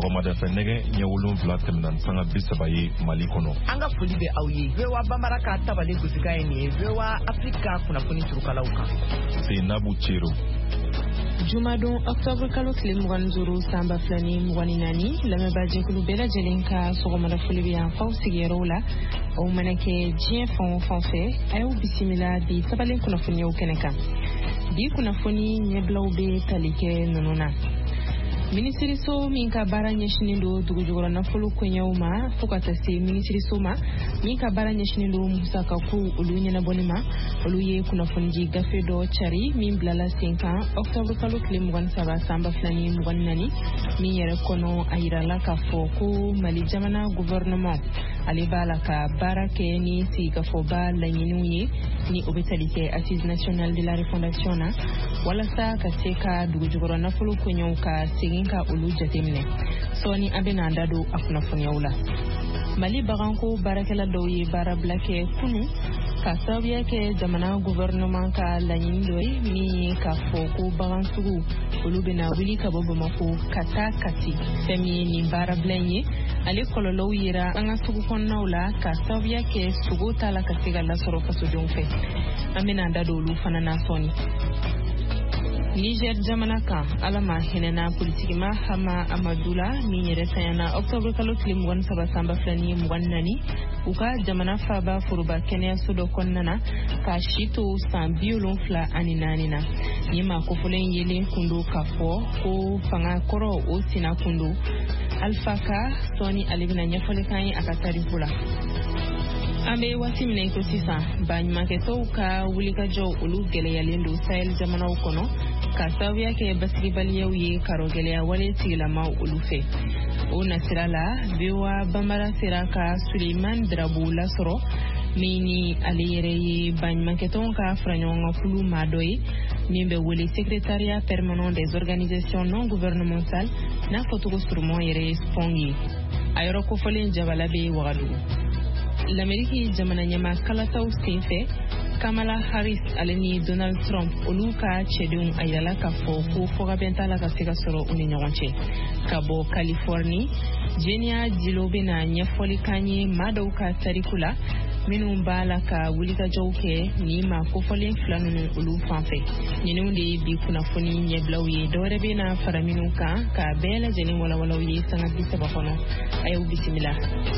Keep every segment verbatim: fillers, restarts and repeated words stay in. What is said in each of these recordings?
sɔgɔmada fɛ nɛgɛ ɲɛ wolonwula tɛmɛna sanga bi saba ye Mali kɔnɔ. An ka foli bɛ aw ye. V O A Bambara ka tabale gosika ye nin ye V O A Afrika kunnafoni turukalaw kan. Seinabu Cero. Jumadon Octobre kalo tile mugan ni duuru sanba fila ni mugan ni naani lamɛnbaa jɛkulu bɛɛ lajɛlen ka sɔgɔmada foli bɛ yan faw sigiyɔrɔw la aw mana kɛ diɲɛ fan o fan fɛ a y'u bisimila bi tabalen kunnafoniyaw kɛnɛ kan. Bi kunnafoni ɲɛbilaw bɛ tali kɛ ninnu na. Minisiriso min ka baara ɲɛsinin do dugujukɔrɔ nafolo koɲɛw ma fo ka taa se minisiriso ma min ka baara ɲɛsinin do musakakow olu ɲɛnabɔli ma olu ye kunnafonidi gafe dɔ cari min bilala sen kan Octobre kalo tile mugan ni saba sanba fila ni mugan ni naani min yɛrɛ kɔnɔ a yirala k'a fɔ ko Mali jamana gouvernement ale b'a la ka baara kɛ ni sigikafɔba laɲiniw ye ni o bɛ tali kɛ Assise nationale de la refondation na walasa ka se ka dugujukɔrɔ nafolo koɲɛw ka segin ka olu jateminɛ sɔɔni an bɛna an da don a kunnafoniyaw la. Mali baganko baarakɛla dɔw ye baara bila kɛ kunu ka sababuya kɛ jamana gouvernement ka laɲini dɔ ye min ye k'a fɔ ko bagan sugu olu bɛna wuli ka bɔ Bamako ka taa Kati. Fɛn min ye nin baara bila in ye ale kɔlɔlɔw yera an ka sugu kɔnɔnaw la ka sababuya kɛ sogo t'a la ka se ka lasɔrɔ fasodenw fɛ. An bɛna an da don olu fana na sɔɔni. Niger jamana kan ala ma hinɛna politikima Hama Amadula min yɛrɛ tanyana Octobre kalo tile mugan ni saba sanba fila ni mugan ni naani u ka jamana faaba foroba kɛnɛyaso dɔ kɔnɔna na ka si to san bi wolonwula ani naani na. Ni ma kofɔlen yelen kundo k'a fɔ ko fanga kɔrɔ o sina kundo Alpha Ka sɔɔni ale bɛna ɲɛfɔli kan ye a ka tariku la. An bɛ waati min na ko sisan baɲumankɛtɔw ka wulikajɔw olu gɛlɛyalen don Sahel jamanaw kɔnɔ ka sababuya kɛ basigibaliyaw ye karo gɛlɛya wale sigilamaw olu fɛ. O nasira la V O A Bambara sera ka Suleiman Darabo lasɔrɔ min ni ale yɛrɛ ye baɲumankɛtɔw ka faraɲɔgɔnkakulu maa dɔ ye min bɛ wele Secrétariat permanent des organisations non gouvernementales n'a fɔcogo surumɔn yɛrɛ ye S P O N G ye. A yɔrɔ kofɔlen jabala bɛ Wagadugu. L'Amérique jamana ɲɛma kalataw senfɛ Kamala Harris ale ni Donald Trump olu ka cɛdenw a yirala k'a fɔ ko fɔgabɛn t'a la ka se ka sɔrɔ u ni ɲɔgɔn cɛ. Ka bɔ Californie, Jenia Dilo bɛna ɲɛfɔli kan ye maa dɔw ka tariku la minnu b'a la ka wulikajɔw kɛ ni ma kofɔlen fila ninnu olu fan fɛ. Ninnu de ye bi kunnafoni ɲɛbilaw ye dɔwɛrɛ bɛna fara minnu kan ka bɛɛ lajɛlen walawalaw ye sanga bi saba kɔnɔ. A y'u bisimila.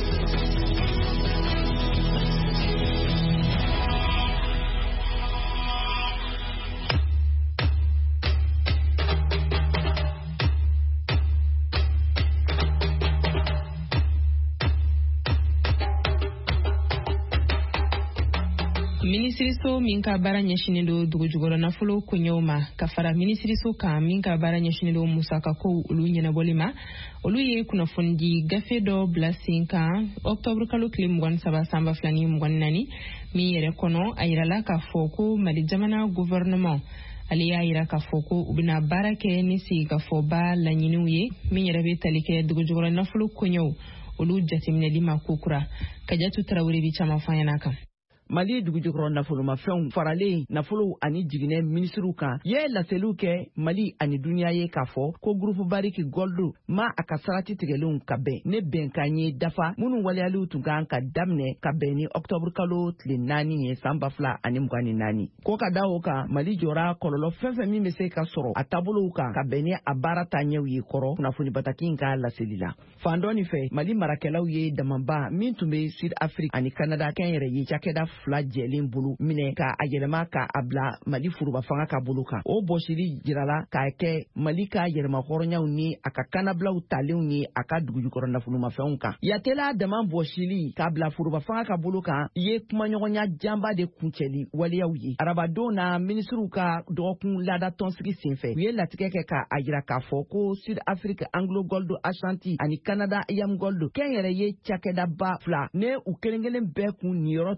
Minisiriso min ka baara ɲɛsinin do dugujukɔrɔ nafolo koɲɛw ma ka fara minisiriso kan min ka baara ɲɛsinin do musakakow olu ɲɛnabɔli ma olu ye kunnafonidi gafe dɔ bila sen kan Octobre kalo tile mugan ni saba sanba fila ni mugan ni naani min yɛrɛ kɔnɔ a yirala k'a fɔ ko Mali jamana gouvernement ale y'a yira k'a fɔ ko u bɛna baara kɛ ni sigikafɔba laɲiniw ye min yɛrɛ bɛ tali kɛ dugujukɔrɔ nafolo koɲɛw olu jateminɛli ma kokura. Kajatu Tarawele bi caman fɔ an ɲɛna kan. Mali dugujukɔrɔ nafolomafɛnw faralen nafolo ani jiginɛ minisiriw kan ye laseliw kɛ Mali ani duniya ye k'a fɔ ko groupe Bariki Gold ma a ka sarati tigɛlenw ka bɛn ne bɛnkan ye dafa minnu waleyaliw tun kan ka daminɛ ka bɛn ni Octobre kalo tile naani ye san ba fila ani mugan ni naani. Ko ka da o kan Mali jɔra kɔlɔlɔ fɛn fɛn min bɛ se ka sɔrɔ a taabolow kan ka bɛn ni a baara taaɲɛw ye kɔrɔ kunnafoni bataki in ka laseli la. Fan dɔ nin fɛ Mali marakɛlaw ye damaba min tun bɛ Sud Afrique ani Canada kɛnyɛrɛ ye cakɛda fila jɛlen bolo minɛ ka a yɛlɛma ka a bila Mali furuba fanga ka bolo kan. O bɔsili jirala k'a kɛ Mali ka yɛlɛma hɔrɔnyaw ni a ka kanabilaw talenw ye a ka dugujukɔrɔ nafolomafɛnw kan. Yatela dama bɔsili k'a bila furuba fanga ka bolo kan ye kumaɲɔgɔnya janba de kuncɛli waleyaw ye. Arabadon na minisiriw ka dɔgɔkun laada tɔnsigi senfɛ u ye latigɛ kɛ k'a a yira k'a fɔ ko Sud Afrique Anglo Gold Ashanti ani Canada Yam Gold kɛnyɛrɛ ye cakɛdaba fila ne u kelen kelen bɛɛ kun niyɔrɔ tun ye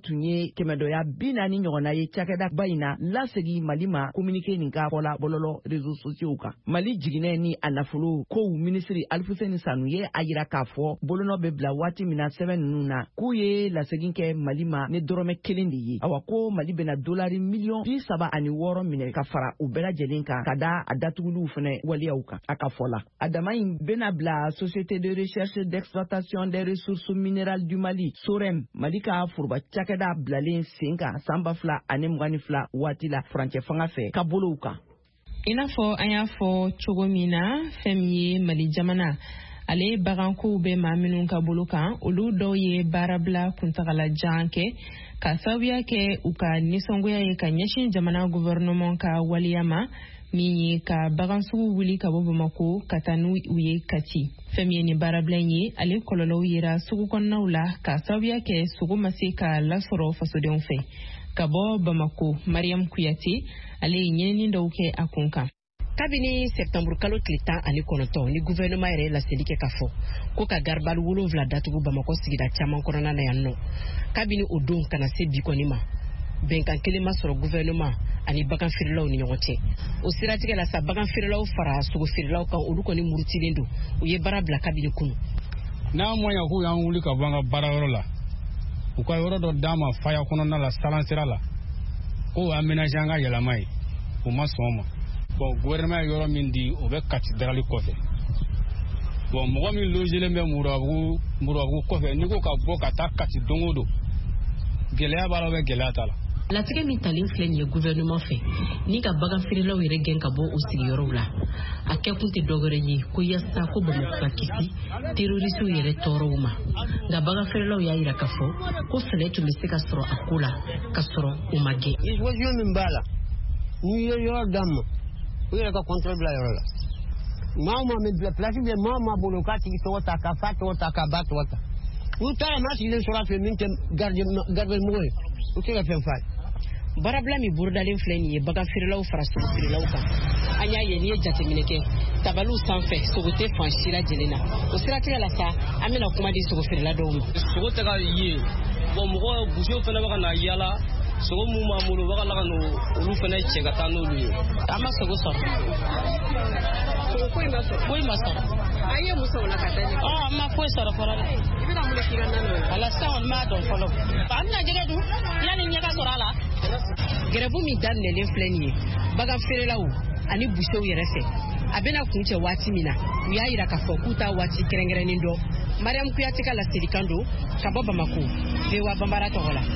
ye kɛmɛdɔya bi naani ɲɔgɔnna ye cakɛda ba in na lasegi Mali ma communiqué nin ka fɔla bɔlɔlɔ réseaux sociaux kan. Mali jiginɛ ni a nafolo kow ministre Alfuseni Sanu ye a yira k'a fɔ bolonɔ bɛ bila waati min na sɛbɛn ninnu na k'u ye lasegin kɛ Mali ma ni dɔrɔmɛ kelen de ye. Awa ko Mali bɛna dolari miliyɔn bi saba ani wɔɔrɔ minɛ ka fara u bɛɛ lajɛlen kan ka da a datuguliw fɛnɛ waliyaw kan. A ka fɔ la a dama in bɛna bila Société de recherche d'exploitation des ressources minérales du Mali SOREM Mali ka foroba cakɛda bilalen sen kan san ba fila ani mugan ni fila waati la furancɛ fanga fɛ ka bolow kan. I n'a fɔ an y'a fɔ cogo min na fɛn min ye Mali jamana ale bagankow bɛ maa minnu ka bolo kan olu dɔw ye baarabila kuntagalajan kɛ ka sababuya kɛ u ka nisɔngoya ye ka ɲɛsin jamana gouvernement ka waliya ma min ye ka bagansugu wuli ka bɔ Bamako ka taa n'u ye Kati. Fɛn min ye nin baarabila ye ale kɔlɔlɔw yera sugu kɔnɔnaw la ka sababuya kɛ sogo ma se ka lasɔrɔ fasodenw fɛ. Ka bɔ Bamako, Mariam Kuyate ale ye ɲɛɲini dɔw kɛ a kun kan. Kabini septembre kalo tile tan ani kɔnɔntɔn ni gouvernement yɛrɛ laseli kɛ ka fɔ ko ka garibali wolonwula datugu Bamako sigida caman kɔnɔna na yan nɔ. Kabini o don kana se bi kɔni ma bɛnkan kelen ma sɔrɔ gouvernement ani bagan feerelaw ni ɲɔgɔn cɛ. O siratigɛ la sa bagan feerelaw fara sogo feerelaw kan olu kɔni murutilen don u ye baara bila kabini kunu. N'a moyen k'u y'an wuli ka bɔ an ka baarayɔrɔ la u ka yɔrɔ dɔ d'an ma faya kɔnɔna la salansira la k'o aménager an ka yɛlɛma ye u ma sɔn o ma. Bon gouvernement ye yɔrɔ min di o bɛ cathédrale kɔfɛ. Bon mɔgɔ min logelen bɛ Murabugu Murabugu kɔfɛ n'i ko ka bɔ ka taa Kati don o don gɛlɛya b'a la bɛ gɛlɛya t'a la. Latigɛ min talen filɛ nin ye gouvernement fɛ ni ka bagan feerelaw yɛrɛ gɛn ka bɔ o sigiyɔrɔw la a kɛ kun tɛ dɔwɛrɛ ye ko yasa ko Bamako ka kisi terrorisiw yɛrɛ tɔɔrɔw ma nka bagan feerelaw y'a yira k'a fɔ ko fɛlɛ tun bɛ se ka sɔrɔ a ko la ka sɔrɔ o ma gɛn. Disposition min b'a la n'i ye yɔrɔ d'a ma u yɛrɛ ka contrôle bila yɔrɔ la maa o maa min bila place bɛ maa o maa bolo k'a tigi tɔgɔ ta ka fa tɔgɔ ta ka ba tɔgɔ ta u taara maa sigilen sɔrɔ a fɛ min tɛ gardien-mɔgɔ ye u tɛ ka fɛn f'a ye. Baarabila min burudalen filɛ nin ye bagan feerelaw fara sogo feerelaw kan an y'a ye n'i ye jateminɛ kɛ tabaliw sanfɛ sogo tɛ fan si lajɛlen na o siratigɛ la sa an bɛna kuma di sogo feerela dɔw ma. Sogo tɛ ka ye bon mɔgɔ busew fana bɛ ka na yala sogo mun b'an bolo bɛ ka laga n'olu fana cɛ ka taa n'olu ye. An ma sogo sɔrɔ. Sogo foyi ma sɔrɔ. Foyi ma sɔrɔ. An ye mun sɔrɔ la ka taa ɲɛ. Ɔ an ma foyi sɔrɔ fɔlɔ dɛ. I bɛna mun de k'i ka nana ye. Ala sisan kɔni m'a dɔn fɔlɔ. An bɛna jɛgɛ dun yanni ɲɛka sɔrɔ a la. Gɛrɛbu min daminɛlen filɛ nin ye bagan feerelaw ani busew yɛrɛ fɛ a bɛna kun cɛ waati min na u y'a yira k'a fɔ k'u ta waati kɛrɛnkɛrɛnnen dɔ. Mariam Kuyate ka laselikan don ka bɔ Bamako V O A Bambara tɔgɔ la.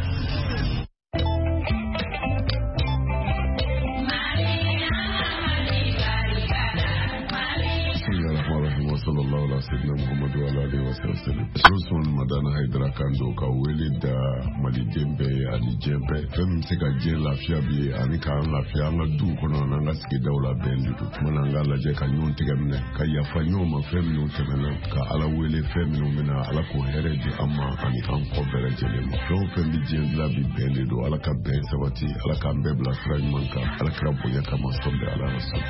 sallallahu alaihi wasallam Muhammadu alaihi wasallam Johnson Madana Haidara Kando ka wele da Mali Dembe ani Jembe fɛn se ka diɲɛ lafiya bi ani ka lafiya an ka du kɔnɔ n'an ka sigidaw la bɛn de don mana an ka lajɛ ka ɲɔgɔn tigɛ minɛ ka yafa ɲɔgɔn ma fɛn minnu tɛmɛna ka Ala wele fɛn minnu bɛna Ala k'o hɛrɛ di an ma ani an kɔ bɛɛ lajɛlen ma fɛn o fɛn bi diɲɛ dilan bi bɛn de don Ala ka bɛn sabati Ala k'an bɛɛ bila sira ɲuman kan Ala kira bonya kama sɔn bɛ Ala rasul.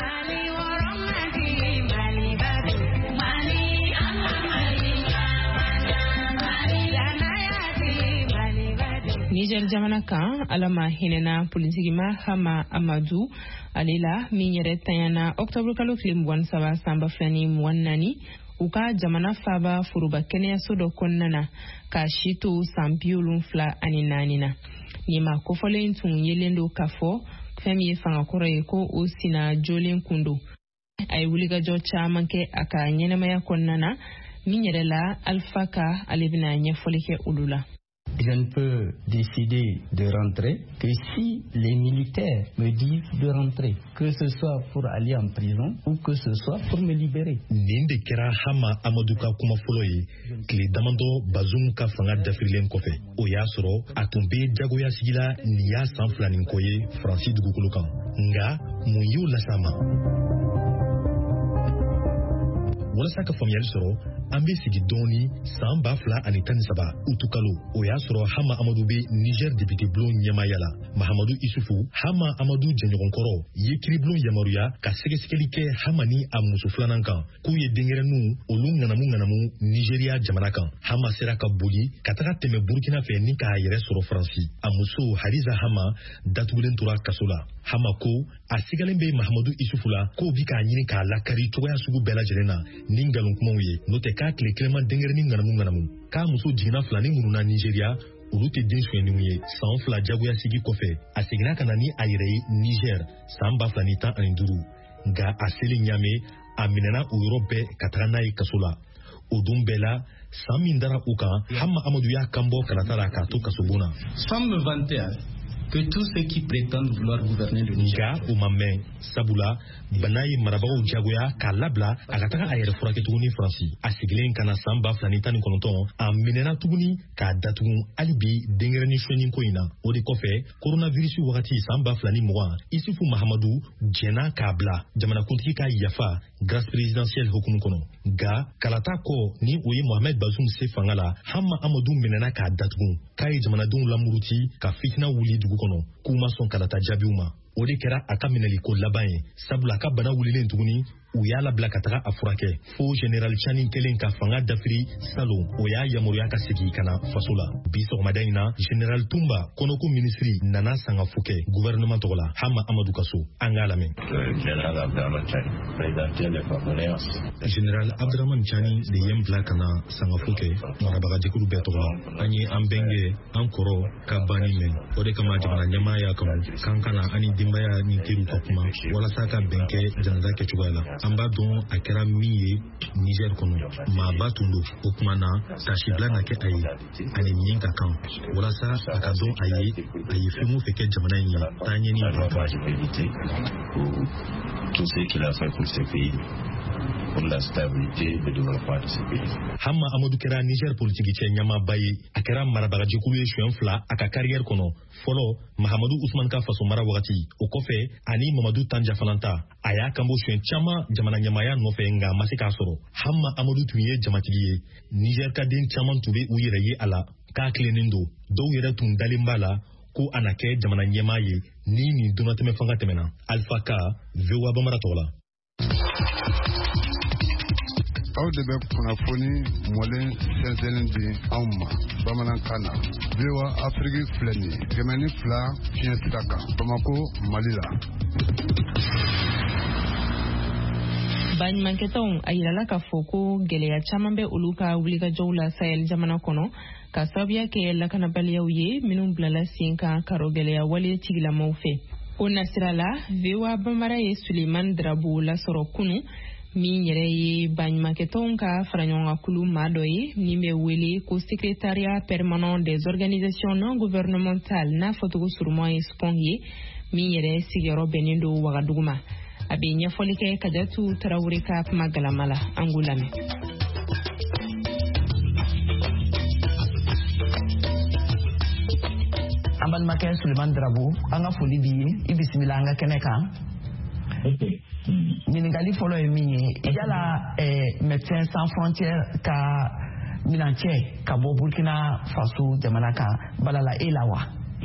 Niger jamana kan alama hinena politikima Hama Amadou alela min yɛrɛ tanyana octobre kalo tile mugan saba sanba filani mugan naani u ka jamana faba foroba kɛnɛyaso dɔ kɔnɔna na ka si to san bi wolonwula ani naani na ni ma kofɔlen tun yelen do k'a fɔ fɛn min ye fangakɔrɔ ye ko o sina jolen kun do a ye wulikajɔ caman kɛ a ka ɲɛnamaya kɔnɔna na min yɛrɛ la Alpha ka ale bɛna ɲɛfɔli kɛ olu la. Je ne peux décider de rentrer que si les militaires me disent de rentrer, que ce soit pour aller en prison ou que ce soit pour me libérer. Nin de kɛra Hama Amadou ka kuma fɔlɔ ye tile damadɔ Bazoum ka fanga dafirilen kɔfɛ o y'a sɔrɔ a tun bɛ jagoya sigi la nin y'a san fila nin kɔ ye Faransi dugukolo kan nka mun y'o las'a ma walasa ka faamuyali sɔrɔ an bɛ sigi dɔɔni san ba fila ani tan ni saba utukalo o y'a sɔrɔ Hama Amadu bɛ Niger député bulon ɲɛmaaya la. Mahamadu Isufu Hama Amadu jɛɲɔgɔnkɔrɔ ye kiribulon yamaruya ka sɛgɛsɛgɛli kɛ Hama ni a muso filanan kan k'u ye denkɛrɛninw olu ŋanamu ŋanamu Nigeria jamana kan. Hama sera ka boli ka taga tɛmɛ Burkina fɛ ni k'a yɛrɛ sɔrɔ Faransi. A muso Hadiza Hama datugulen tora kaso la. Hama ko a sigalen bɛ Mahamadu Isufu la k'o bi k'a ɲini k'a lakari cogoya sugu bɛɛ lajɛlen na ni ngalon kumaw ye n'o tɛ k'a tile kelen ma denkɛrɛnin ŋanamu ŋanamu k'a muso jiginna filani minnu na Nigeria olu tɛ den suɲɛniw ye. San fila jagoya sigi kɔfɛ a seginna ka na ni a yɛrɛ ye Niger san ba fila ni tan ani duuru nka a selen Ɲame a minɛna o yɔrɔ bɛɛ ka taga n'a ye kaso la. O don bɛɛ la san min dara u kan Hama Amadu y'a kanbɔ kalata la k'a to kasobon na. Sans me vanter que tous ceux qui prétendent vouloir gouverner le Niger. Nka o ma mɛn sabula bana ye marabagaw jagoya k'a labila a ka taga a yɛrɛ furakɛ tuguni Faransi. A sigilen ka na san ba fila ni tan ni kɔnɔntɔn a minɛna tuguni k'a datugu hali bi denkɛrɛnin suɲɛni ko in na. O de kɔfɛ coronavirus wagati san ba fila ni mugan Isufu Mahamadu jɛnna k'a bila jamanakuntigi ka yafa grâce présidentielle hukumu kɔnɔ. Nka kalata kɔ ni o ye Mohamed Bazoum se fanga la Hama Amadu minɛna k'a datugu k'a ye jamanadenw lamuruti ka fitina wuli dugu kɔnɔ k'u ma sɔn kalata jaabiw ma. O de kɛra a ka minɛliko laban ye sabula a ka bana wulilen tuguni u y'a labila ka taga a furakɛ fo général Chani kelen ka fanga dafiri salon o y'a yamaruya ka segi ka na faso la. Bi sɔgɔmada in na général Tumba kɔnɔko ministri nana Sangafu kɛ gouvernement tɔgɔ la Hama Amadu ka so. An k'a lamɛn. Général Abdraman Chani de ye n bila ka na Sangafu kɛ marabagajɛkulu bɛɛ tɔgɔ la. An ye an bɛnkɛ an kɔrɔ ka banni mɛn o de kama jamana ɲɛmaa y'a kanu k'an kana ani denbaya ni teriw ka kuma walasa ka bɛn kɛ janaza kɛcogoya la. An b'a dɔn a kɛra min ye Niger kɔnɔ maaba tun don o kuma na tasibila na kɛ a ye ani min ka kan walasa a ka dɔn a ye a ye fɛn o fɛn kɛ jamana in ye taaɲɛni tout ce qu'il a fait pour ce pays, pour la stabilité et le développement de ce pays. Hama Amadu kɛra Niger politiki cɛ ɲamaba ye. A kɛra marabagajɛkulu ye suɲɛ fila a ka carrière kɔnɔ. Fɔlɔ Mahamadu Usman ka faso mara wagati o kɔfɛ ani Mamadu Tanja fana ta a y'a kanbɔ suɲɛ caman jamana ɲamaya nɔfɛ nka a ma se k'a sɔrɔ. Hama Amadu tun ye jamatigi ye. Niger ka den caman tun bɛ u yɛrɛ ye a la k'a tilennen don. Dɔw yɛrɛ tun dalen b'a la ko a na kɛ jamana ɲɛmaa ye ni nin donatɛmɛ fanga tɛmɛna. Alpha Ka V O A Bamara tɔgɔ la. Aw de bɛ kunnafoni mɔlen sɛnsɛnlen di anw ma bamanankan na. V O A Afrique filɛ nin ye kɛmɛ ni fila fiɲɛ sira kan Bamako Mali la. Baɲumankɛtɔnw a yirala k'a fɔ ko gɛlɛya caman bɛ olu ka wulikajɔw la Sahel jamana kɔnɔ ka sababuya kɛ lakanabaliyaw ye minnu bilala sen kan karo gɛlɛya wale tigilamaw fɛ. O nasira la V O A Bamara ye Suleiman Drabo lasɔrɔ kunu min yɛrɛ ye baɲumankɛtɔnw ka faraɲɔgɔnkakulu maa dɔ ye min bɛ wele ko secrétariat permanent des organisations non gouvernementales n'a fɔcogo suruma ye S P O N ye min yɛrɛ sigiyɔrɔ bɛnnen don Wagadugu ma. A bɛ ɲɛfɔli kɛ Kajatu Tarawele ka kuma galama la. An k'u lamɛn. An balimakɛ Suleiman Drabo an ka foli b'i ye i bisimila an ka kɛnɛ kan. Ɲininkali fɔlɔ ye min ye yala Médecins Sans Frontières ka minancɛ ka bɔ Burkina Faso jamana kan balala e la wa?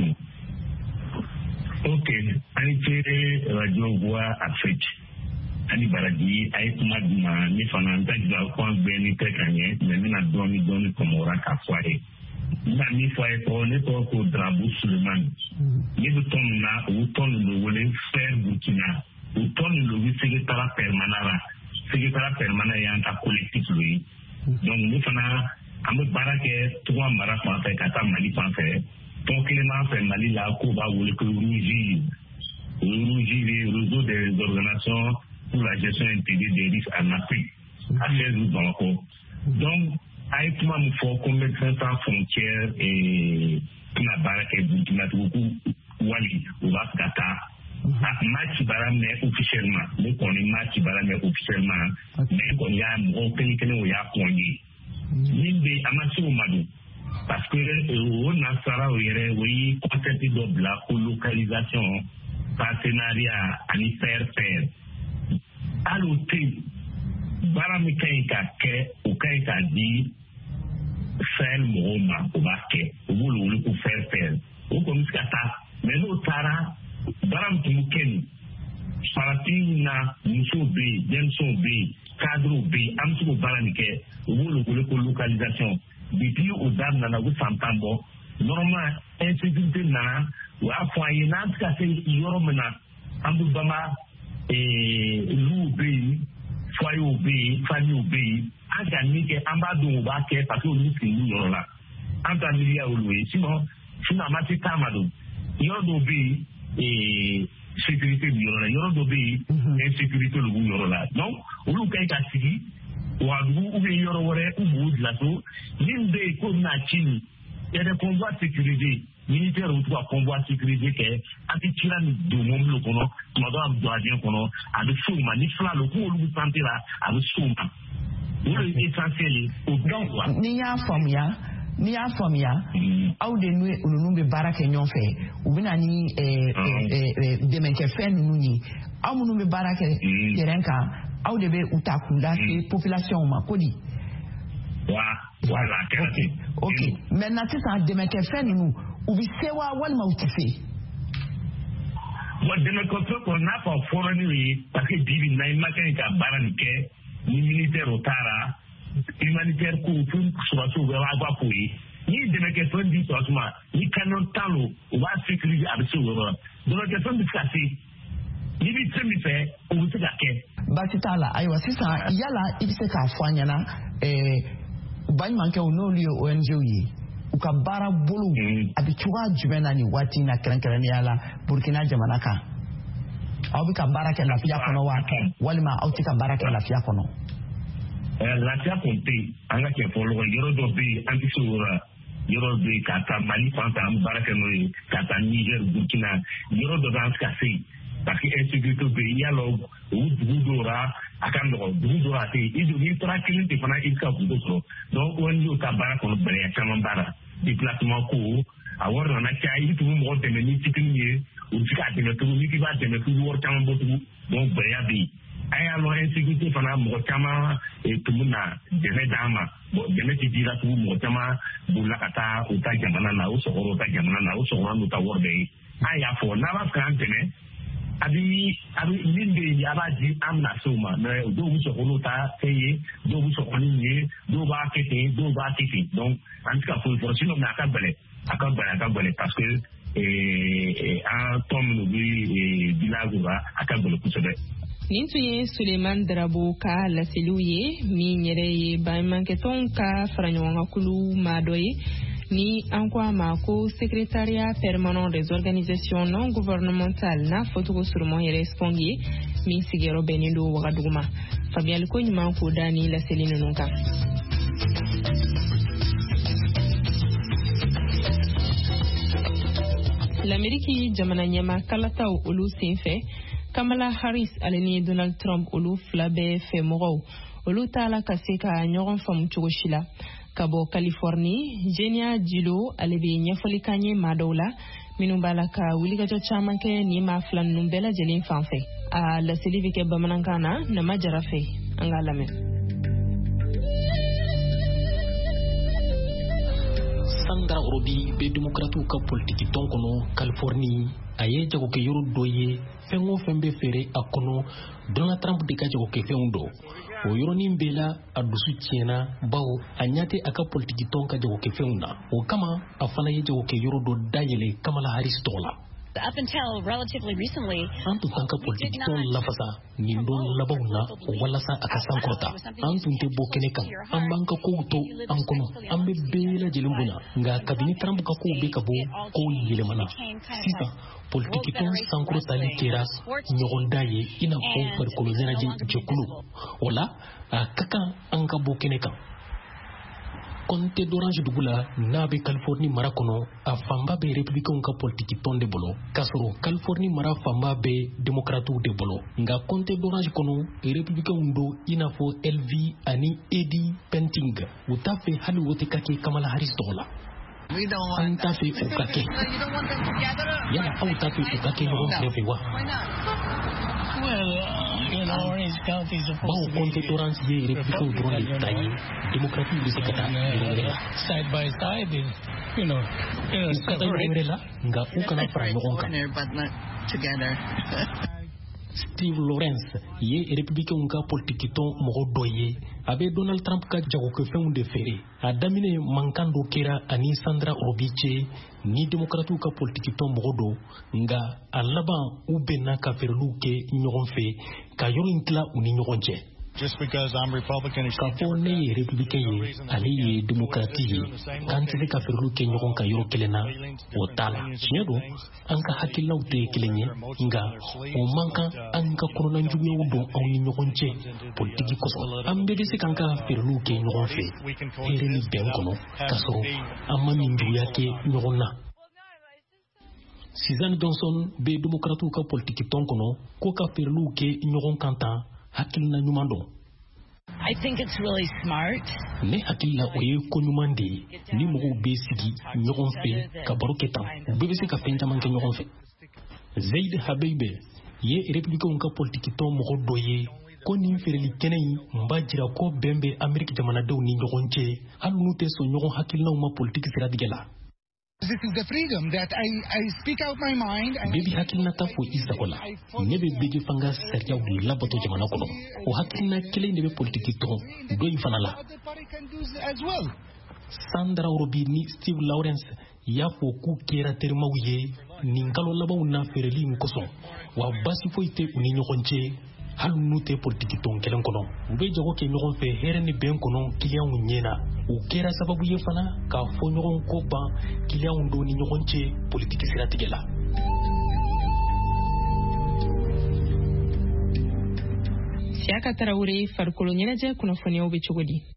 Ok, ani ce radio Voix Afrique ani baraji a ye kuma di ma ne fana n tɛ jira ko an bɛɛ ni tɛ ka ɲɛ mɛ n bɛna dɔɔni dɔɔni kɔmɔra k'a fɔ a ye. N bɛna min fɔ a ye tɔgɔ ne tɔgɔ ko Drabo Suleiman. Ne bɛ tɔn min na o tɔn nin bɛ wele Frère Burkina. O tɔn nin bɛ secrétariat permanent la secrétariat permanent y'an ka collectif lo ye. Donc ne fana an bɛ baara kɛ Togola mara fan fɛ ka taa Mali fan fɛ. Tɔn kelen b'an fɛ Mali la k'o b'a wele ko ROUGIR. ROUGIR, Réseau des organisations pour la gestion intégrée des risques en Afrique, à seize jours Bamako. Donc, a ye kuma min fɔ ko Médecins Sans Frontières tɛna baara kɛ Burkina Faso wali u b'a fɛ ka taa. Ma cibara mɛn officiellement, ne kɔni ma cibara mɛn officiellement, mais kɔni y'a mɔgɔw kelen kelen o y'a kɔn ye. Min bɛ a ma se o ma don. Parce que o nasara o yɛrɛ o ye concept dɔ bila ko localisation, partenariat ani faire faire. Hali o tɛ yen baara min ka ɲi ka kɛ o ka ɲi ka di fɛn mɔgɔw ma o b'a kɛ o b'olu wele ko fɛn fɛn o kɔni bɛ se ka taa mɛ n'o taara baara min tun bɛ kɛ nin farafin na musow bɛ yen denmisɛnw bɛ yen cadrew bɛ yen an bɛ se k'o baara nin kɛ o b'olu wele ko localisation depuis o daminɛna u bɛ san tan bɔ normalement insécurité nana u y'a fɔ an ye n'an tɛ ka se yɔrɔ min na an bɛ bama luw bɛ yen foyers bɛ yen familles bɛ yen an ka min kɛ an b'a dɔn u b'a kɛ parce que olu sigi l'u yɔrɔ la an ta miiriya olu ye sinon sinon a ma se taama don yɔrɔ dɔw bɛ yen sécurité bɛ yɔrɔ la yɔrɔ dɔw bɛ yen insécurité de b'u yɔrɔ la donc olu ka ɲi ka sigi Ouagadougou ou bien yɔrɔ wɛrɛ u b'u dilato min bɛ yen ko bɛna ci nin il y a des convois sécurisés militaires u ka convoi sécurisé kɛ a tɛ cira ni don mobile kɔnɔ tuma dɔw a bɛ don avion kɔnɔ a bɛ s'o ma ni fila don ko olu bɛ santé la a bɛ s'o ma o de ye essentiel ye o bɛɛ quoi. Ni y'a faamuya ni y'a faamuya aw de n'u ninnu bɛ baara kɛ ɲɔgɔn fɛ u bɛ na ni dɛmɛkɛfɛn ninnu ye aw minnu bɛ baara kɛ terrain kan aw de bɛ u ta k'u lase population ma ko di. Voilà, ok ok maintenant sisan dɛmɛkɛfɛn ninnu u bɛ se wa walima u tɛ se. Bon dɛmɛkɛfɛn kɔni n'a fɔ fɔra n'u ye parce que bibi na i ma kan ka baara nin kɛ ni militaire o taara humanitaire ko fo sɔrɔsiw bɛɛ b'a b'a f'o ye ni dɛmɛkɛfɛn di sɔrɔsi ma ni camion tan don u b'a sécuriser a bɛ se o yɔrɔ la dɛmɛkɛfɛn bɛ se ka se n'i bɛ fɛn min fɛ o bɛ se ka kɛ. Baasi t'a la ayiwa sisan yala i bɛ se k'a fɔ an ɲɛna baɲumankɛw n'olu ye O N G ye u ka baara bolo a bɛ cogoya jumɛn na nin waati in na kɛrɛnkɛrɛnnenya la Burkina jamana kan aw bɛ ka baara kɛ lafiya kɔnɔ wa walima aw tɛ ka baara kɛ lafiya kɔnɔ. Lafiya kun tɛ yen an ka cɛ fɔlɔ yɔrɔ dɔ bɛ yen an tɛ se o la yɔrɔ bɛ yen ka taa Mali fan fɛ an bɛ baara kɛ n'o ye ka taa Niger Burkina yɔrɔ dɔ bɛ an tɛ ka se yen parce que insécurité bɛ yen yala o dugu dɔw la a ka nɔgɔn dugu dɔw la a tɛ yen i don n'i taara kelen tɛ fana i bɛ se ka dugu sɔrɔ donc O N G ka baara kɔnɔ gɛlɛya caman b'a la déplacement ko a wari nana caya i bɛ tugu mɔgɔ dɛmɛ ni fitinin ye u bɛ se k'a dɛmɛ tugun n'i k'i b'a dɛmɛ tugun wari caman bɔ tugun donc gɛlɛya bɛ yen. an y'a lɔn insécurité fana mɔgɔ caman tun bɛ na dɛmɛ d'an ma bon dɛmɛ tɛ dira tugun mɔgɔ caman bolila ka taa u ta jamana na u sɔgɔra u ta jamana na u sɔgɔra n'u ta wari bɛɛ ye an y'a fɔ n'a b'a fɛ k'an dɛmɛ a bɛ a bɛ min bɛ yen a b'a di an bɛna se o ma mɛ dɔw bɛ sɔgɔ n'u ta fɛn ye dɔw bɛ sɔgɔ ni ye dɔw b'a kɛ ten dɔw b'a kɛ ten donc an tɛ ka foyi fɔ sinon mais a ka gɛlɛn a ka gɛlɛn a ka gɛlɛn parce que an tɔn minnu bɛ village la a ka gɛlɛn kosɛbɛ. Nin tun ye Suleiman Darabo ka laseliw ye min yɛrɛ ye baɲumankɛtɔnw ka fara ɲɔgɔn kan kulu maa dɔ ye ni an ko a ma ko secrétariat permanent des organisations non gouvernementales n'a fɔcogo surumɔn yɛrɛ spɔng ye min sigiyɔrɔ bɛnnen don Wagadugu ma faamuyali ko ɲuman k'o da ni laseli ninnu kan. L'Amérique jamana ɲɛma kalataw olu senfɛ Kamala Harris ale ni Donald Trump olu fila bɛɛ fɛ mɔgɔw olu t'a la ka se ka ɲɔgɔn faamu cogo si la ka bɔ Californie Jenia Jilo ale bɛ ɲɛfɔli kan ye maa dɔw la minnu b'a la ka wulikajɔ caman kɛ ni maa fila ninnu bɛɛ lajɛlen fan fɛ a laseli bɛ kɛ bamanankan na Nama Jara fɛ an k'a lamɛn. Sandra Rodi be demokratu ka politiki tɔn kɔnɔ Californie a ye jagokɛ yɔrɔ dɔ ye fɛn o fɛn bɛ feere a kɔnɔ Donald Trump de ka jagokɛ fɛnw dɔ o yɔrɔnin bɛɛ la a dusu tiɲɛna bawo a ɲɛ tɛ a ka politiki tɔn ka jagokɛ fɛnw na o kama a fana ye jagokɛ yɔrɔ dɔ dayɛlɛ Kamala Harris tɔgɔ la. Up until relatively recently, an tun kan ka politiki tɔn lafasa nin don labanw na walasa a ka sankɔrɔta an tun tɛ bɔ kɛnɛ kan an b'an ka kow to an kɔnɔ an bɛ bɛɛ lajɛlen bonya nka kabini Trump ka kow bɛ ka bɔ kow yɛlɛmana sisan politiki tɔn sankɔrɔtali kɛra ɲɔgɔndan ye i n'a fɔ farikolo ɲɛnajɛ jɛkulu o la a ka kan an ka bɔ kɛnɛ kan. Conte d'Orange dugu la n'a bɛ Californie mara kɔnɔ a fanba bɛ républicains ka politiki tɔn de bolo k'a sɔrɔ Californie mara fanba bɛ démocrates de bolo nka Conte d'Orange kɔnɔ républicains do i n'a fɔ Elvi ani Eddie Penting u t'a fɛ hali o tɛ ka kɛ Kamala Harris tɔgɔ la. an t'a fɛ u ka kɛ yala aw t'a fɛ u ka kɛ ɲɔgɔn kɛrɛfɛ wa bawo contemporains ye républicains dɔrɔn de ta ye démocratie bɛ se ka taa yɔrɔ wɛrɛ la u ka taa yɔrɔ wɛrɛ la nka u kana fara ɲɔgɔn kan. Steve Lawrence ye républicain ka politique ton mɔgɔ dɔ ye a bɛ Donald Trump ka jagokɛfɛnw de feere a daminɛ mankan dɔ kɛra ani Sandra Robi cɛ ni démocrates ka politique ton mɔgɔ dɔ nka a laban u bɛnna ka feereliw kɛ ɲɔgɔn fɛ ka yɔrɔ in tila u ni ɲɔgɔn cɛ. Just because I'm Republican, k'a fɔ ne ye républicain ye ale ye démocrate ye k'an tɛ se ka feereliw kɛ ɲɔgɔn kan yɔrɔ kelen na o t'a la tiɲɛ don an ka hakilinaw tɛ kelen ye nka o man kan an ka kɔnɔnajuguyaw don aw ni ɲɔgɔn cɛ politiki kosɔn an bɛɛ bɛ se k'an ka feereliw kɛ ɲɔgɔn fɛ hɛrɛ ni bɛn kɔnɔ k'a sɔrɔ an ma nin juguya kɛ ɲɔgɔn na. Suzanne Johnson bɛ démocrates ka politiki tɔn kɔnɔ ko ka feereliw kɛ ɲɔgɔn kan tan hakilina ɲuman don. I think it's really smart. Ne hakilila o ye ko ɲuman de ye ni mɔgɔw bɛ sigi ɲɔgɔn fɛ ka baro kɛ tan u bɛɛ bɛ se ka fɛn caman kɛ ɲɔgɔn fɛ. Zaid Habeibe ye républicains ka politiki tɔn mɔgɔ dɔ ye ko nin feereli kɛnɛ in n b'a jira ko bɛn bɛ Amérique jamanadenw ni ɲɔgɔn cɛ hali n'u tɛ sɔn ɲɔgɔn hakilinaw ma politiki siratigɛ la. This is the freedom that I, I speak out my mind. Baby hakilina ta fo isago la ne bɛ bege fanga sariyaw de labato jamana kɔnɔ o hakilina kelen de bɛ politiki tɔn dɔ in fana la. Sandra Robi ni Steve Lawrence y'a fɔ k'u kɛra terimaw ye nin kalo labanw na feereli in kosɔn wa basi foyi tɛ u ni ɲɔgɔn cɛ hali n'u tɛ politiki tɔn kelen kɔnɔ u bɛ jago kɛ ɲɔgɔn fɛ hɛrɛ ni bɛn kɔnɔ kiliyanw ɲɛna u kɛra sababu ye fana k'a fɔ ɲɔgɔn ko ban kiliyanw don ni ɲɔgɔn cɛ politiki siratigɛ la. Siaka Traoré farikolo ɲɛnajɛ kunnafoniyaw bɛ cogo di?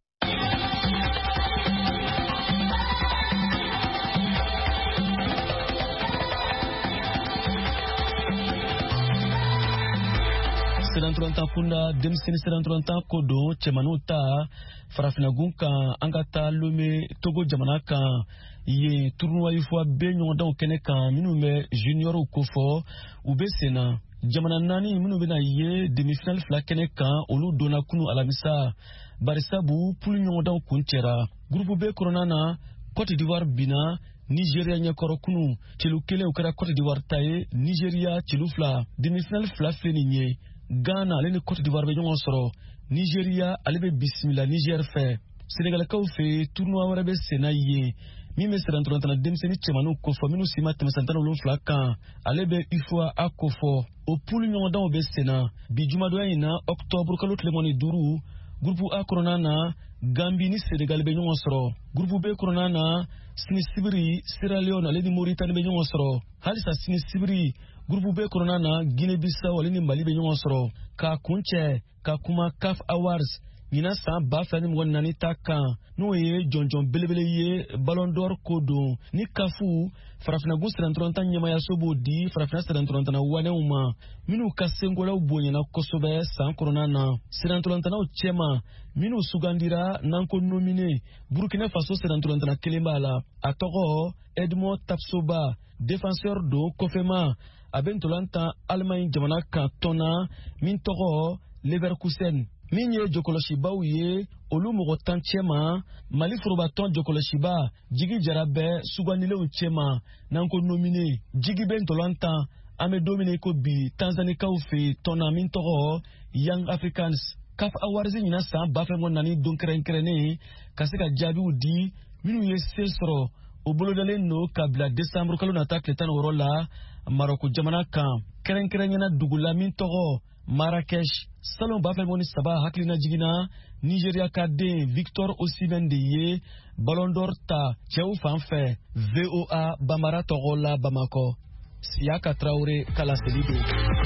Seranturanta kunda denmisɛnnin seranturanta ko don cɛmanninw ta farafinagun kan an ka taa Lome Togo jamana kan yen tournoi fɔ bɛ ɲɔgɔndanw kɛnɛ kan minnu bɛ juniorw ko fɔ u bɛ sen na jamana naani minnu bɛna ye demi-finale fila kɛnɛ kan olu donna kunu alamisa barisabu pulu ɲɔgɔndanw kun cɛra groupe B kɔnɔna na Côte d'Ivoire bina Nigeria ɲɛkɔrɔ kunu celu kelen u kɛra Côte d'Ivoire ta ye Nigeria celu fila demi-finale fila filɛ nin ye Ghana ale ni Côte d'Ivoire bɛ ɲɔgɔn sɔrɔ Nigeria ale bɛ bisimila Niger fɛ Senegalikaw fɛ tournoi wɛrɛ bɛ sen na yen min bɛ seranturantana denmisɛnnin cɛmanninw kofɔ minnu si ma tɛmɛ san tan ni wolonwula kan ale bɛ U F O A a kofɔ o pulu ɲɔgɔndanw bɛ sen na bi jumadonya in na octobre kalo tile mugan ni duuru groupe A kɔnɔna na Gambie ni Senegal bɛ ɲɔgɔn sɔrɔ groupe B kɔnɔna na sini sibiri Sierra Leone ale ni Mauritanie bɛ ɲɔgɔn sɔrɔ halisa sini sibiri groupe B kɔnɔna na Guinée Bissau ale ni Mali bɛ ɲɔgɔn sɔrɔ k'a kun cɛ ka kuma C A F Awards ɲinan san ba fila ni mugan ni naani ta kan n'o ye jɔnjɔn belebele ye Ballon d'Or ko don ni C A F farafinagun seranturanta ɲɛmayaso b'o di farafina seranturantana wanɛw ma minnu ka senkolaw bonyana kosɛbɛ san kɔnɔna na seranturantanaw cɛma minnu sugandira n'an ko nomine Burkina Faso seranturantana kelen b'a la a tɔgɔ Edmond Tapsoba défenseur do kɔfɛma a bɛ ntolan tan Allemagne jamana kan tɔn na min tɔgɔ Leverkusen min ye jɔkɔlɔsibaw ye olu mɔgɔ tan cɛma Mali forobatɔn jɔkɔlɔsiba Jigi Jara bɛ sugandilenw cɛma n'an ko nomine Jigi bɛ ntolan tan an bɛ don min ko bi Tanzanikaw fɛ tɔn na min tɔgɔ Young Africans C A F Awards ɲinan san ba fila ni mugan ni naani don kɛrɛnkɛrɛnnen ka se ka jaabiw di minnu ye se sɔrɔ o bolodalen no ka bila décembre kalo nata tile tan ni wɔɔrɔ la Maroko jamana kan kɛrɛnkɛrɛnnena dugu la min tɔgɔ Marrakech salon ba fila ni mugan ni saba hakilina jiginna Nigeria ka den Victor Osimhen de ye Ballon d'Or ta cɛw fan fɛ V O A Bambara tɔgɔ la Bamakɔ Siaka Traoré kalaseli don.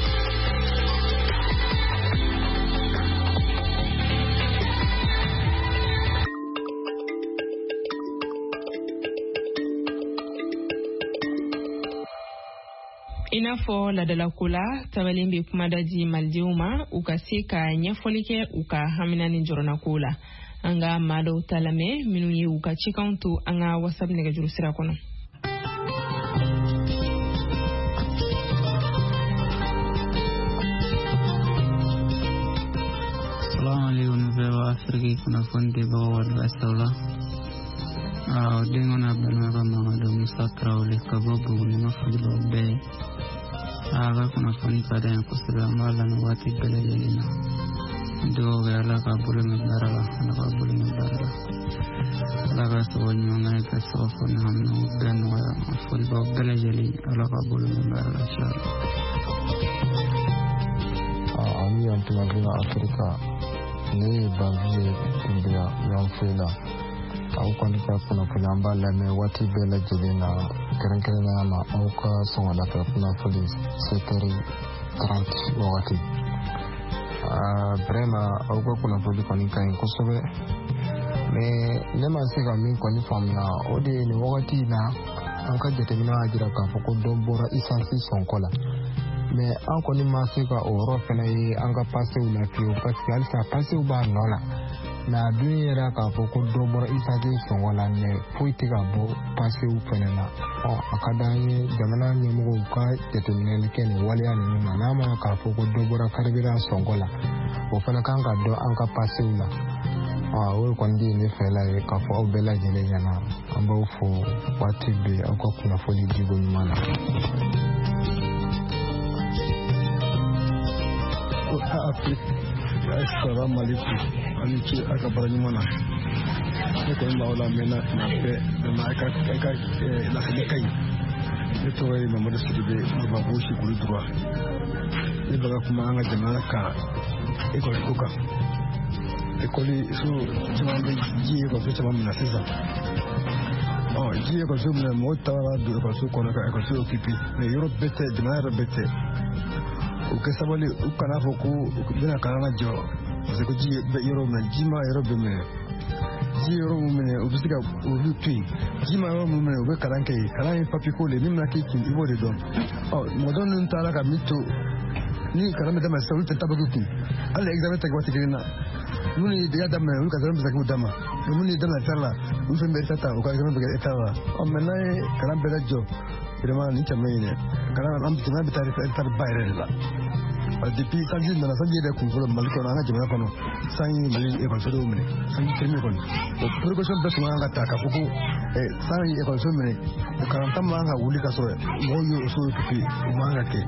I n'a fɔ ladalako la tabalen bɛ kumada di malidenw ma u ka se ka ɲɛfɔli kɛ u ka hamina ni jɔrɔnako la anga mado talame minu ye u ka cikanw to an ka whatsapp nɛgɛjuru sira kɔnɔ. Afrika kunnafoni dibaga wadbaasaw la dengona balmaga magado Musa Traore ka bɔ Buguni ma foli b'aw bɛɛ ye a ka kunnafoni ka d'an ye kosɛbɛ an b'a lamɛn waati bɛɛ lajɛlen na dugawu kɛ Ala ka bolo mɛn baara la Ala ka bolo mɛn baara la Ala ka sababu ɲuman kɛ ka sababu fɔ ni hamina o bɛɛ nɔgɔya a foli b'aw bɛɛ lajɛlen Ala ka bolo mɛn baara la inshallah. Ami yan tuma Afrika ne bangiye India yan fela aw kɔni ka kunnafoni an b'a lamɛn waati bɛɛ lajɛlen na kɛrɛnkɛrɛnnenya na aw ka sɔgɔmada kunnafoni setɛri trente wagati vraiment aw ka kunnafoni kɔni ka ɲi kosɛbɛ mais ne ma se ka min kɔni faamuya o de ye nin wagati na an ka jateminɛ y'a jira k'a fɔ ko dɔ bɔra isansi sɔnkɔ la mais an kɔni ma se ka o yɔrɔ fɛnɛ ye an ka pasew la fiyewu parce que halisa pasew b'a nɔ la mais a dun yɛrɛ k'a fɔ ko dɔ bɔra isansi sɔngɔ la mais foyi tɛ ka bɔ pasew fɛnɛ na ɔ a ka d'an ye jamana ɲɛmɔgɔw ka jateminɛli kɛ nin waleya ninnu na n'a ma k'a fɔ ko dɔ bɔra carburant sɔngɔ la o fɛnɛ kan ka dɔn an ka pasew la o ye kɔni de ye ne fɛla ye k'a fɔ aw bɛɛ lajɛlen ɲɛna an b'aw fo waati bɛɛ aw ka kunnafoni diko ɲuman na. Assalamu alaikum ani ce aka bar ni mana ne ko ba wala mena na pe na aka aka la ne kai ne to yi Muhammadu Sidibe ba bo shi kuri durwa ne ba kuma an ga jama'a ka e ko kuka e ko li su jama'a da ji ko su jama'a na sisa oh ji ko su na mota ra du ko su ko na ka ko su kipi ne Europe bete jama'a Europe bete o ke sabali o kana fɔ ko bɛna kana jɔ parce que ji bɛ yɔrɔ min na ji ma yɔrɔ bɛ minɛ ji yɔrɔ min minɛ o bɛ se ka olu to yen ji ma yɔrɔ min minɛ o bɛ kalan kɛ yen kalan ye papier ko de min na k'i kun i b'o de dɔn ɔ mɔgɔ dɔ ninnu taara ka min to ni kalan bɛ daminɛ sisan olu tɛ tabaki kun hali examen tɛ kɛ waati kelen na minnu ye dege daminɛ olu ka examen bɛ se k'u d'a ma minnu ye daminɛ état la olu fɛn bɛ état ta u ka examen bɛ kɛ état la ɔ mɛ n'a ye kalan bɛɛ lajɔ vraiment ni cɛ man ɲi dɛ kalan an bɛ taa état ba yɛrɛ de la depuis sanji nana sanji yɛrɛ kun fɔlɔ Mali kɔnɔ an ka jamana kɔnɔ sanji Mali ekɔliso minɛ sanji premier kɔni o précaution bɛɛ tun kan ka ta k'a fɔ ko sanji ekɔliso minɛ o karanta man kan ka wuli ka sɔrɔ mɔgɔw ye o so occupé o man kan ka kɛ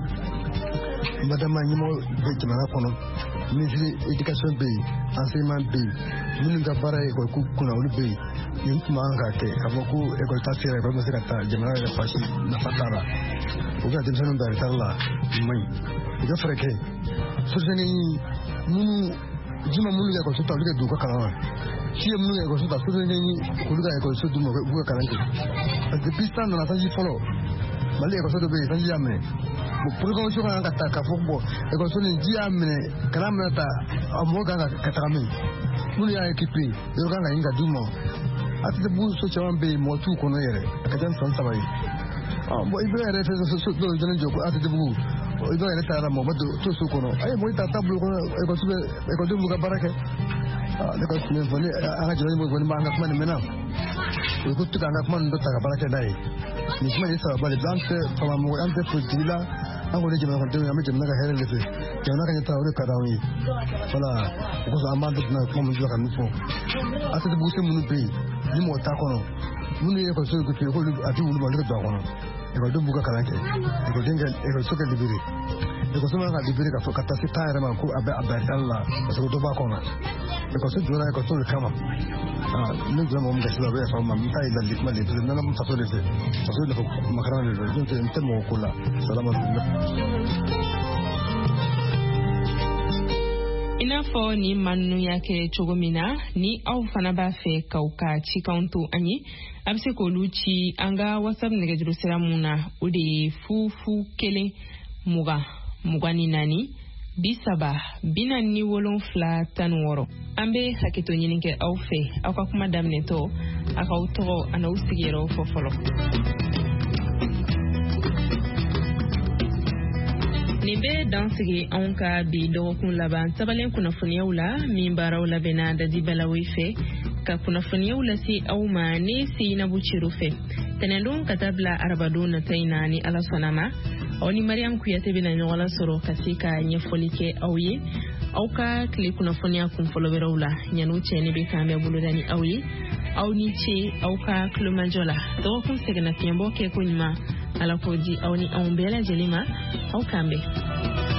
madama ɲɛmɔgɔ bɛ jamana kɔnɔ ministre éducation bɛ yen enseignement bɛ yen minnu ka baara ye ekɔli kunna olu bɛ yen nin tun man kan ka kɛ k'a fɔ ko ekɔli ta sera ekɔli ma se ka taa jamana yɛrɛ fasi nafa t'a la o bɛ ka denmisɛnninw bila retard la nin man ɲi o ka fɛrɛ kɛ sosiyete minnu juma minnu kɛ ekɔliso ta olu ka don u ka kalan na si ye minnu kɛ ekɔliso ta sosiyete olu ka ekɔliso d'u ma u ka kalan kɛ parce que depuis san nana sanji fɔlɔ Mali ekɔliso dɔ bɛ yen sanji y'a minɛ bon précaution kan ka ta k'a fɔ bɔn ekɔliso nin ji y'a minɛ kalan minɛ ta a mɔgɔ kan ka taga min minnu y'a équipé yɔrɔ kan ka ɲini ka d'u ma a tɛ bu so caman bɛ yen mɔgɔ t'u kɔnɔ yɛrɛ a ka ca ni san saba ye bon i bɛ yɛrɛ fɛ so dɔw jɔlen jɔ ko a tɛ bugu i bɛ yɛrɛ taara mɔgɔ to so kɔnɔ a ye mɔgɔ ta taabolo kɔnɔ ekɔliso bɛ ekɔlidenw b'u ka baara kɛ ne ka tun fɔ ni an ka jamana ɲɛmɔgɔ kɔni b'an ka kuma nin mɛnna o ko to k'an ka kuma nin dɔ ta ka baara kɛ n'a ye nin kuma ye sababa de an tɛ fama mɔgɔ an tɛ politigi la an kɔni jamana kɔnɔdenw ye an bɛ jamana ka hɛrɛ de fɛ jamana ka ɲɛtaga o de ka d'anw ye voilà o kosɔn an b'an to tɛna kuma min fila ka min fɔ a tɛ bugusen minnu bɛ yen ni mɔgɔ t'a kɔnɔ minnu ye ekɔliso occupé k'olu a tɛ wuli ma olu ka don a kɔnɔ ekɔlidenw b'u ka kalan kɛ ekɔliden kɛ ekɔliso kɛ libéré ekɔliso man ka libéré ka fɔ ka taa se temps yɛrɛ ma ko a bɛ a bɛn tali la parce que dɔ b'a kɔnɔ ekɔliso jɔra ekɔliso de kama ne jɔra mɔgɔ min gasi la o bɛ yafa ma n t'a ye lali kuma de parce que n nana n faso de fɛ faso nafa makaran de fɛ donc n tɛ mɔgɔ ko la salama I n'a fɔ ni maa ninnu y'a kɛ cogo min na ni aw fana b'a fɛ k'aw ka cikanw to an ye a bɛ se k'olu ci an ka whatsapp nɛgɛjuru sira mun na o de ye fu fu kelen mugan mugan ni naani bi saba bi naani ni wolonfila tan ni wɔɔrɔ an bɛ hakɛto ɲini kɛ aw fɛ aw ka kuma daminɛtɔ a k'aw tɔgɔ a n'aw sigiyɔrɔ fɔ fɔlɔ. nin bɛ dansigi anw ka bi dɔgɔkun laban tabalen kunnafoniyaw la min baaraw labɛnna dadi balawi fɛ ka kunnafoniyaw lase aw ma ne Seinabu Ciro fɛ tɛnɛndon ka taa bila arabadon nata in na ni ala sɔnna ma aw ni Mariam Kuyate bɛna ɲɔgɔn lasɔrɔ ka se ka ɲɛfɔli kɛ aw ye aw ka tile kunnafoniya kunfɔlɔ wɛrɛw la ɲanu cɛ ne bɛ kan bɛ boloda ni aw ye aw ni ce aw ka kulomajɔ la dɔgɔkun sɛgɛnna fiɲɛbɔ kɛ ko ɲuman ala k'o di aw ni anw bɛɛ lajɛlen ma aw kan bɛn